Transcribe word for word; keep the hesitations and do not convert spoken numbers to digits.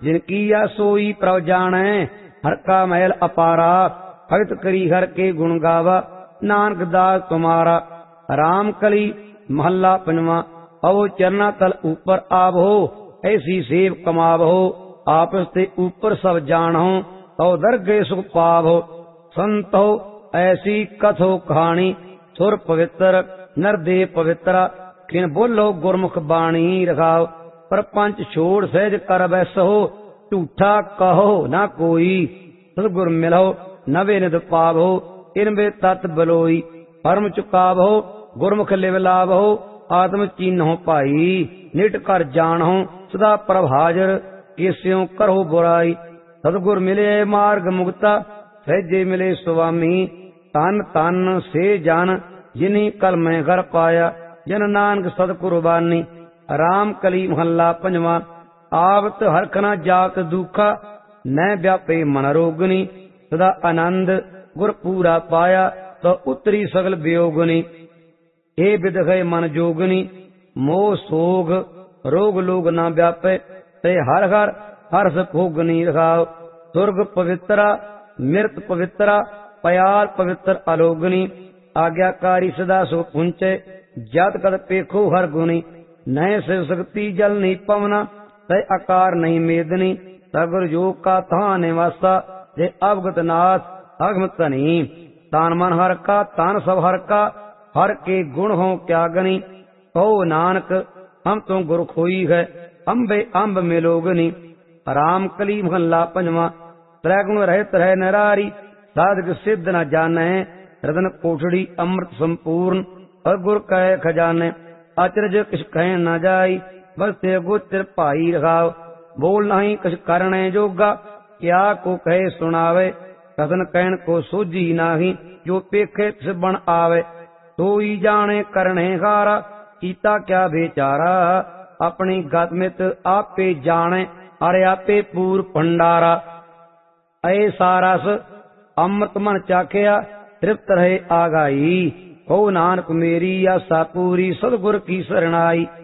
जिनकी या सोई प्रभ जानै, हर का महल अपारा, भगत करी हर के गुण गावा, नानक दास तुम्हारा। राम कली महला पंजवा। अवो चरना तल ऊपर आवो, ऐसी सेव कमावो, आपस ते ऊपर सब जानहो, तो दरगे सुख पावो। संतो ऐसी कथो कहानी, सुर पवित्र नर दे पवित्रा, खिन बोलो गुरमुख बाणी रखाओ। परपंच छोड़ सहज कर बैसो, झूठा कहो ना कोई, सतगुर मिलो नवे निध पावो, इनबे तत् बलोई। परम चुकावो गुरमुख लिव लावो, आत्म चीन्हो भाई, निट कर जानहो, सदा प्रभ हाजर, केस्यों करो बुराई। सतगुर मिले मार्ग मुक्ता, सहजे मिले स्वामी, तन तन से जन, जिन्हीं कल मैं घर पाया, जन नानक सद कुर्बानी। राम कली महला पंजवा। आवत हरख न जात दुखा, न व्यापे मन रोगनी, सदा आनंद गुर पूरा पाया, तो उतरी सगल वियोगनी। हे विदघय मन जोगनी, मोह सोग रोग लोग न व्यापे, ते हर हर हर्ष भोगनी रखाओ। सुर्ग पवित्रा मृत पवित्रा, पयाल पवित्र अलोगनी, आज्ञाकारी सदा सो पुंचे, जात कद पेखो हर गुनी। नय शिव शक्ति जल नहीं पवना, तय आकार नहीं मेदनी, सगर योग का तहा निवासा, जे अवगत नाथ अगम तनी। तान मन हर का तान सब हर का, हर के गुण हो क्या गनी। कहो नानक हम तो गुरु खोई है, अम्बे अम्ब मिलोगनी। राम कली महला पंजवा। त्रैगुण रहित रह नरारी, साधक सिद्ध न जाने, रतन कोठड़ी अमृत संपूर्ण, और गुर कहे खजाने। अचरज किस कहे न जाई, बस ते गोचर भाई रखाओ। बोल नहीं किस करने जोगा, क्या को कहे सुनावे, रतन कहन को सोझी नाही, जो पेखे तिस बन आवे। तो ही जाने करने हारा, कीता क्या बेचारा, अपनी गत मित आपे जाने, अरे आपे पूर भंडारा। ऐ सारस अमृत मन चाखिया, तृप्त रहे आगाई, हो नानक मेरी आसा पूरी, सदगुर की शरणाई।